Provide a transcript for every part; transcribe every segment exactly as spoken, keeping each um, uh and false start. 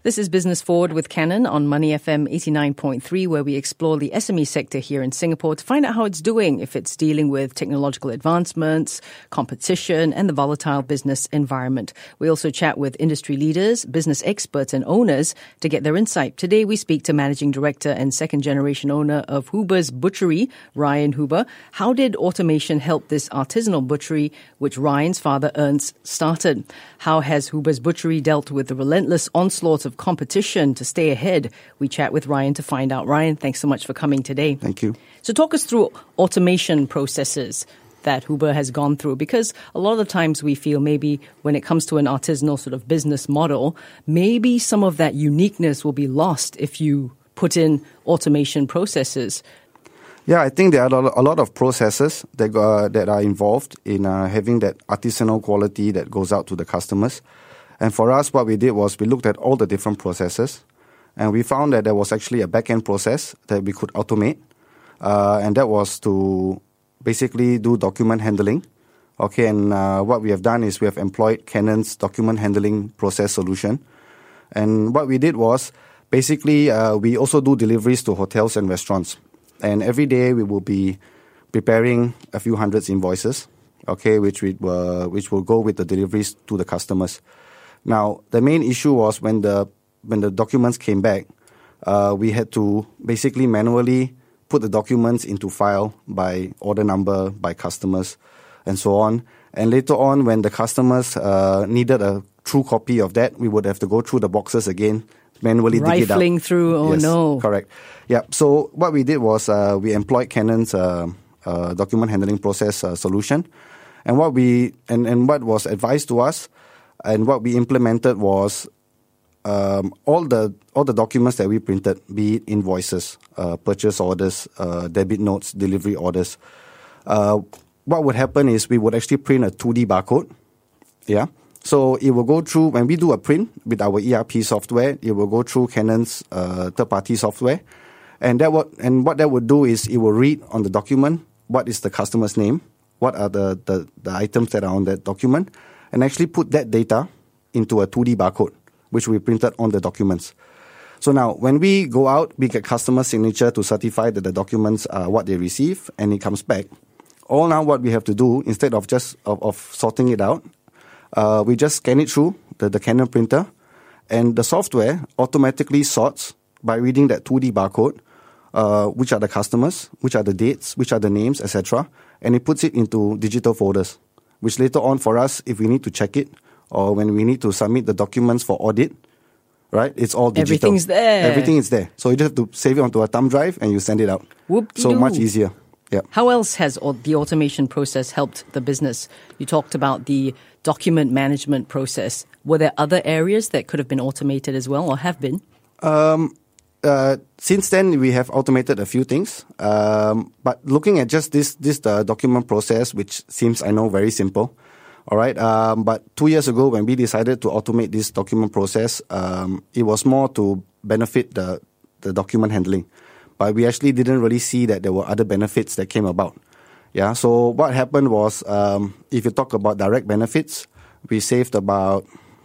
This is Business Forward with Canon on Money F M eighty-nine point three, where we explore the S M E sector here in Singapore to find out how it's doing, if it's dealing with technological advancements, competition, and the volatile business environment. We also chat with industry leaders, business experts, and owners to get their insight. Today, we speak to Managing Director and second-generation owner of Huber's Butchery, Ryan Huber. How did automation help this artisanal butchery, which Ryan's father Ernst started? How has Huber's Butchery dealt with the relentless onslaught of competition to stay ahead? We chat with Ryan to find out. Ryan, thanks so much for coming today. Thank you. So talk us through automation processes that Huber has gone through, because a lot of the times we feel maybe when it comes to an artisanal sort of business model, maybe some of that uniqueness will be lost if you put in automation processes. Yeah, I think there are a lot of processes that uh, that are involved in uh, having that artisanal quality that goes out to the customers. And for us, what we did was we looked at all the different processes, and we found that there was actually a back-end process that we could automate, uh, and that was to basically do document handling. Okay, and uh, what we have done is we have employed Canon's document handling process solution. And what we did was basically uh, we also do deliveries to hotels and restaurants. And every day we will be preparing a few hundreds invoices, okay, which we uh, which will go with the deliveries to the customers. Now, the main issue was when the when the documents came back, uh, we had to basically manually put the documents into file by order number, by customers, and so on. And later on, when the customers uh, needed a true copy of that, we would have to go through the boxes again, manually dig it out. Rifling through, oh yes, no. Correct. Yeah, so what we did was uh, we employed Canon's uh, uh, document handling process uh, solution. And what we and, and what was advised to us and what we implemented was um, all the all the documents that we printed, be it invoices, uh, purchase orders, uh, debit notes, delivery orders. Uh, what would happen is we would actually print a two D barcode. Yeah. So it will go through, when we do a print with our E R P software, it will go through Canon's uh, third-party software. And that what and what that would do is it will read on the document what is the customer's name, what are the, the, the items that are on that document, and actually put that data into a two D barcode, which we printed on the documents. So now, when we go out, we get customer signature to certify that the documents are what they receive, and it comes back. All now what we have to do, instead of just of, of sorting it out, uh, we just scan it through the, the Canon printer, and the software automatically sorts by reading that two D barcode, uh, which are the customers, which are the dates, which are the names, et cetera, and it puts it into digital folders, which later on for us, if we need to check it, or when we need to submit the documents for audit, right, it's all digital. Everything's there. Everything is there. So you just have to save it onto a thumb drive and you send it out. Whoop-de-doo. So much easier. Yeah. How else has the automation process helped the business? You talked about the document management process. Were there other areas that could have been automated as well, or have been? Um, uh, since then, we have automated a few things. Um, but looking at just this, this uh, document process, which seems, I know, very simple. All right. Um, but two years ago, when we decided to automate this document process, um, it was more to benefit the, the document handling. But we actually didn't really see that there were other benefits that came about. Yeah. So what happened was, um, if you talk about direct benefits, we saved about,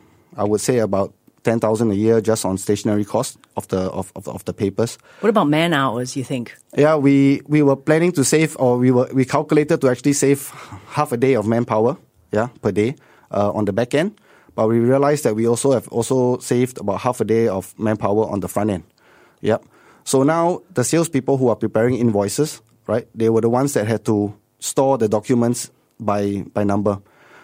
I would say about ten thousand a year just on stationery cost of the of, of, of the papers. What about man hours, you think? Yeah, we, we were planning to save, or we were we calculated to actually save half a day of manpower, yeah, per day uh, on the back end. But we realized that we also have also saved about half a day of manpower on the front end. Yep. So now the salespeople who are preparing invoices, right, they were the ones that had to store the documents by by number.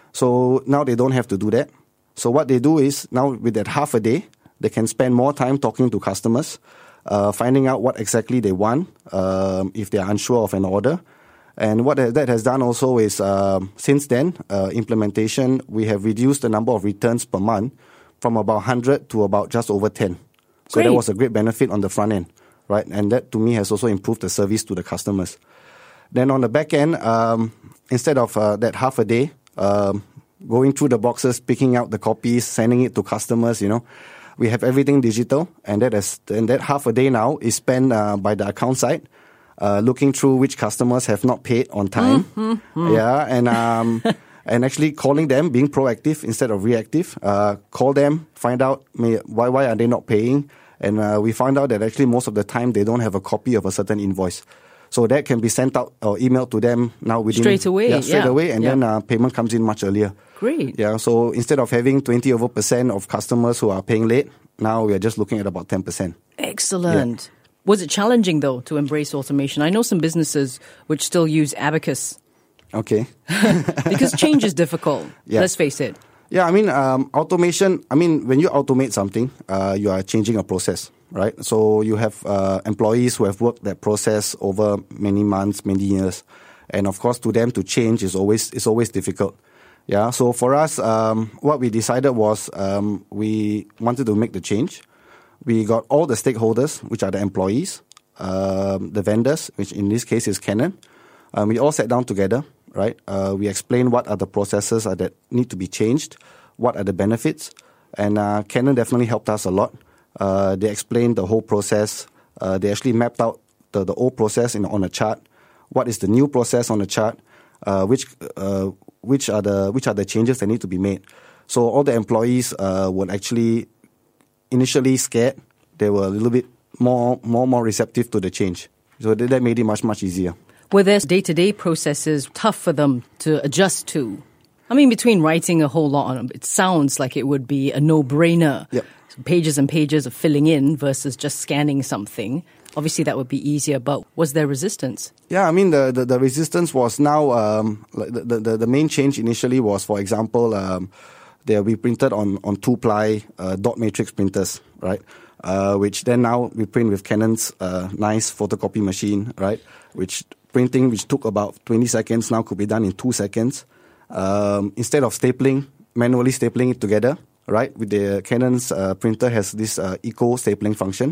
So now they don't have to do that. So what they do is now with that half a day, they can spend more time talking to customers, uh, finding out what exactly they want, um, if they are unsure of an order. And what that has done also is, uh, since then, uh, implementation, we have reduced the number of returns per month from about one hundred to about just over ten. So Great. That was a great benefit on the front end, right? And that, to me, has also improved the service to the customers. Then on the back end, um, instead of uh, that half a day, um, going through the boxes, picking out the copies, sending it to customers, you know, we have everything digital, and that is and that half a day now is spent uh, by the account side, uh, looking through which customers have not paid on time. Mm-hmm. Yeah, and um, and actually calling them, being proactive instead of reactive. Uh, call them, find out may, why why are they not paying, and uh, we find out that actually most of the time they don't have a copy of a certain invoice. So that can be sent out or emailed to them now within straight away, yeah, straight yeah. away, and yeah. then uh, payment comes in much earlier. Great. Yeah. So instead of having twenty over percent of customers who are paying late, now we are just looking at about ten percent. Excellent. Yeah. Was it challenging though to embrace automation? I know some businesses which still use Abacus. Okay. Because change is difficult. Yeah. Let's face it. Yeah, I mean, um, automation, I mean, when you automate something, uh, you are changing a process, right? So you have uh, employees who have worked that process over many months, many years. And of course, to them to change is always is always difficult. Yeah, so for us, um, what we decided was um, we wanted to make the change. We got all the stakeholders, which are the employees, um, the vendors, which in this case is Canon. Um, we all sat down together. Right, uh, we explain what are the processes uh, that need to be changed, what are the benefits, and uh, Canon definitely helped us a lot. Uh, they explained the whole process. Uh, they actually mapped out the, the old process in, on a chart. What is the new process on the chart? Uh, which uh, which are the which are the changes that need to be made? So all the employees uh, were actually initially scared. They were a little bit more more more receptive to the change. So that made it much much easier. Were there day-to-day processes tough for them to adjust to? I mean, between writing a whole lot on them, it sounds like it would be a no-brainer. Yep. So pages and pages of filling in versus just scanning something. Obviously, that would be easier, but was there resistance? Yeah, I mean, the, the, the resistance was now, um, like the, the, the main change initially was, for example, um, they'll be printed on, on two-ply uh, dot matrix printers, right? Uh, which then now we print with Canon's uh, nice photocopy machine, right? Which printing, which took about twenty seconds, now could be done in two seconds. Um, instead of stapling, manually stapling it together, right? With the Canon's uh, printer has this uh, eco stapling function.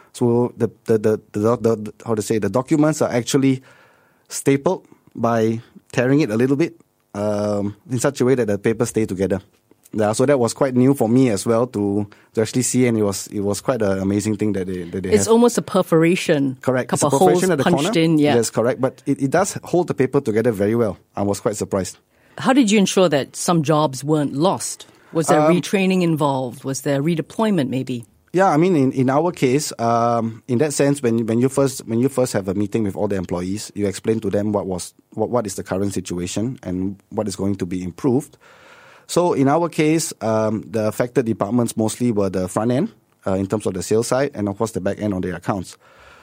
So the the, the the the how to say the documents are actually stapled by tearing it a little bit um, in such a way that the papers stay together. Yeah, so that was quite new for me as well to, to actually see, and it was it was quite an amazing thing that they that they It's have. almost a perforation. Correct. Couple it's a perforation holes at the punched corner. in. Yeah. Yes, correct. But it, it does hold the paper together very well. I was quite surprised. How did you ensure that some jobs weren't lost? Was there Um, retraining involved? Was there redeployment maybe? Yeah, I mean, in, in our case, um, in that sense, when when you first when you first have a meeting with all the employees, you explain to them what was what, what is the current situation and what is going to be improved. So in our case, um, the affected departments mostly were the front end uh, in terms of the sales side, and of course the back end on the accounts.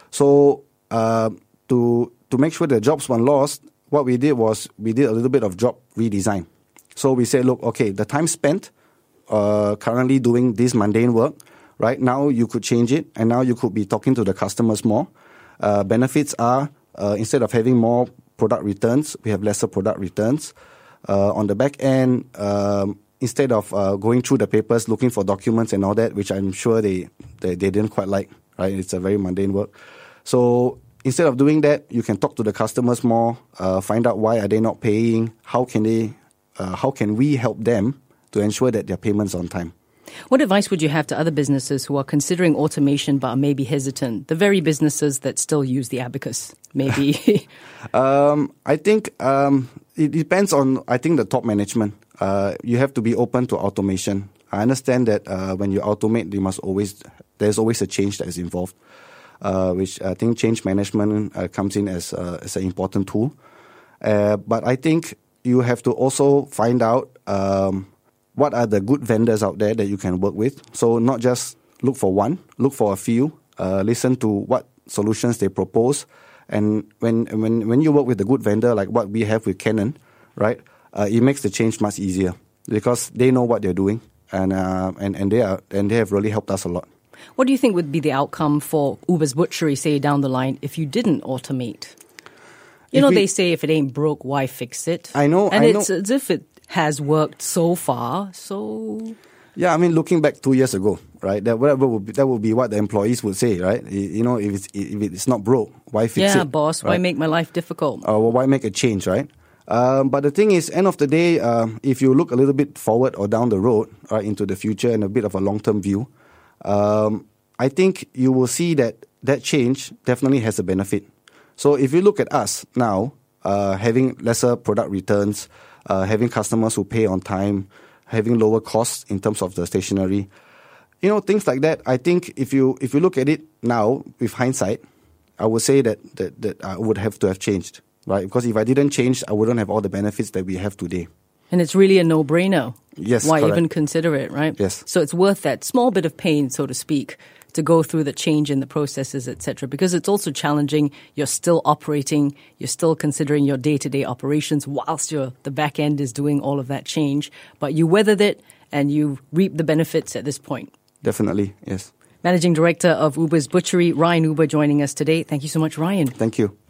So uh, to to make sure the jobs weren't lost, what we did was we did a little bit of job redesign. So we said, look, okay, the time spent uh, currently doing this mundane work, right now you could change it, and now you could be talking to the customers more. Uh, benefits are uh, instead of having more product returns, we have lesser product returns. Uh, on the back end, um, instead of uh, going through the papers, looking for documents and all that, which I'm sure they, they, they didn't quite like, right? It's a very mundane work. So instead of doing that, you can talk to the customers more, uh, find out why are they not paying, how can they, uh, how can we help them to ensure that their payments on time. What advice would you have to other businesses who are considering automation but are maybe hesitant? The very businesses that still use the Abacus, maybe. um, I think um, it depends on, I think, the top management. Uh, you have to be open to automation. I understand that uh, when you automate, you must always, there's always a change that is involved, uh, which I think change management uh, comes in as, uh, as an important tool. Uh, but I think you have to also find out um, what are the good vendors out there that you can work with. So not just look for one, look for a few, uh, listen to what solutions they propose. And when when when you work with a good vendor like what we have with Canon, right, uh, it makes the change much easier because they know what they're doing, and uh, and and they are and they have really helped us a lot. What do you think would be the outcome for Uber's Butchery, say, down the line if you didn't automate? You If know, we- they say if it ain't broke, why fix it? I know, And I it's know. as if it has worked so far, so... Yeah, I mean, looking back two years ago, right, that whatever would be, that would be what the employees would say, right? You you know, if it's if it's not broke, why fix yeah, it? boss, why right? make my life difficult? Or why make a change, right? Um, but the thing is, end of the day, um, if you look a little bit forward or down the road, right, into the future and a bit of a long-term view, um, I think you will see that that change definitely has a benefit. So if you look at us now, uh, having lesser product returns, uh, having customers who pay on time, having lower costs in terms of the stationery. You know, things like that. I think if you if you look at it now with hindsight, I would say that, that, that I would have to have changed, right? Because if I didn't change, I wouldn't have all the benefits that we have today. And it's really a no-brainer. Yes, Why correct. even consider it, right? Yes. So it's worth that small bit of pain, so to speak, to go through the change in the processes, et cetera. Because it's also challenging. You're still operating. You're still considering your day-to-day operations whilst your the back end is doing all of that change. But you weathered it and you reap the benefits at this point. Definitely, yes. Managing Director of Uber's Butchery, Ryan Uber, joining us today. Thank you so much, Ryan. Thank you.